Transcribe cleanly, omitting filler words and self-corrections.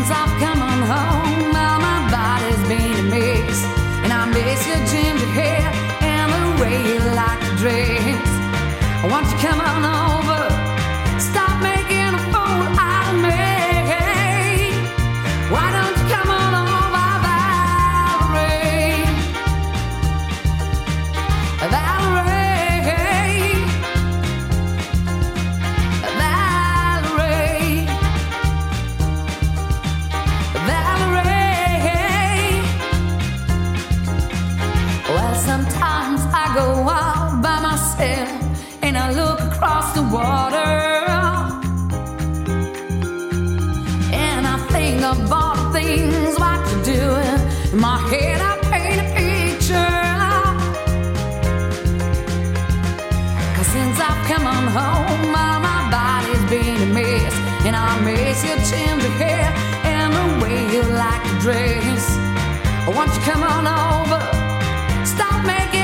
since I've come on home, well, my body's been a mix. And I miss your ginger hair and the way you like to dress. Won't you come on over? Stop making a fool out of me. Why don't you come on over, Valerie? Valerie, Valerie, Valerie. Well, sometimes I go out by myself and I look across the water, and I think of all the things what you're doing. In my head I paint a picture. 'Cause since I've come on home, my body's been a mess. And I miss your ginger hair and the way you like to dress. Won't you come on over? Stop making